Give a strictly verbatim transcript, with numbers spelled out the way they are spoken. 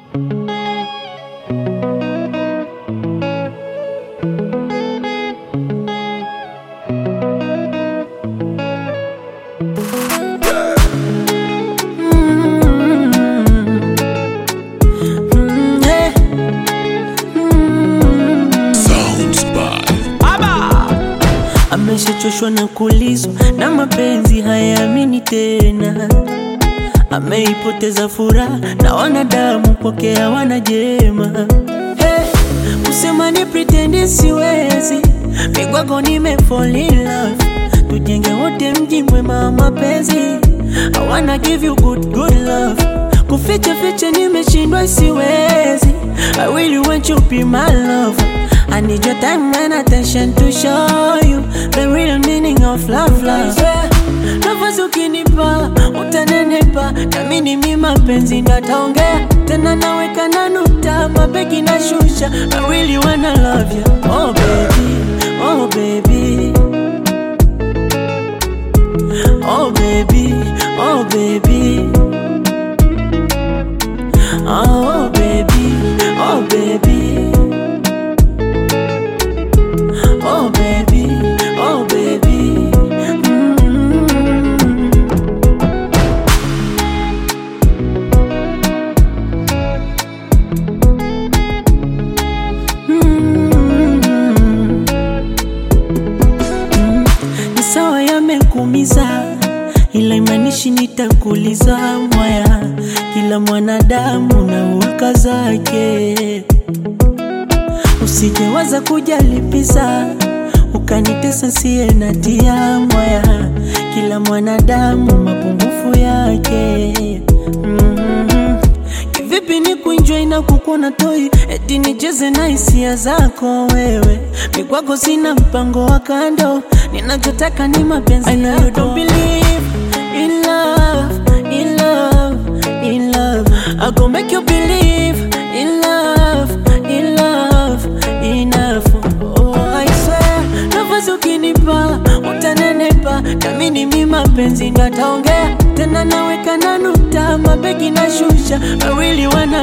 Ameshachoshwa na kulizwa na mapenzi hayaamini tena. Ameipoteza furaha na wanadamu kwake hawana jema. Hey, kusema ni pretend siwezi, migwago nime fall in love. Tujenge wote mji mwema wa mapenzi, I wanna give you good good love. Kuficha ficha nimeshindwa siwezi, I really want you to be my love. I need your time and attention to show you the real meaning of love, love. Yeah. Nafasi ukinipa, utanenepa, na mimi ni mapenzi ndataongea. Tena naweka na nukta, mabegi na shusha, I really wanna love you. Oh baby, oh baby. Oh baby, oh baby. Oh baby, oh baby. Oh baby, oh baby. Mm-hmm. Mm-hmm. Ni sawa yamekuumiza, ila imanishi nitakuliza mwaya. Kila mwanadamu na hulka zake, usijewaza kujalipisa ukanitesa siye natia mwaya. Kila mwanadamu mapungufu yake. Mm-hmm. Kivipi ni kuenjoy na kukuona toi, eti nicheze na hisia zako wewe. Mikwako sina mpango wa kando, ninachotaka ni mapenzi. I know you don't believe in love, in love, in love. I gon' make you believe in love, in love, enough. Oh, I swear, nafasi ukinipa, utanenepa, na mimi ni mapenzi ndataongea. Tena naweka na nukta, mabegi na shusha, I really wanna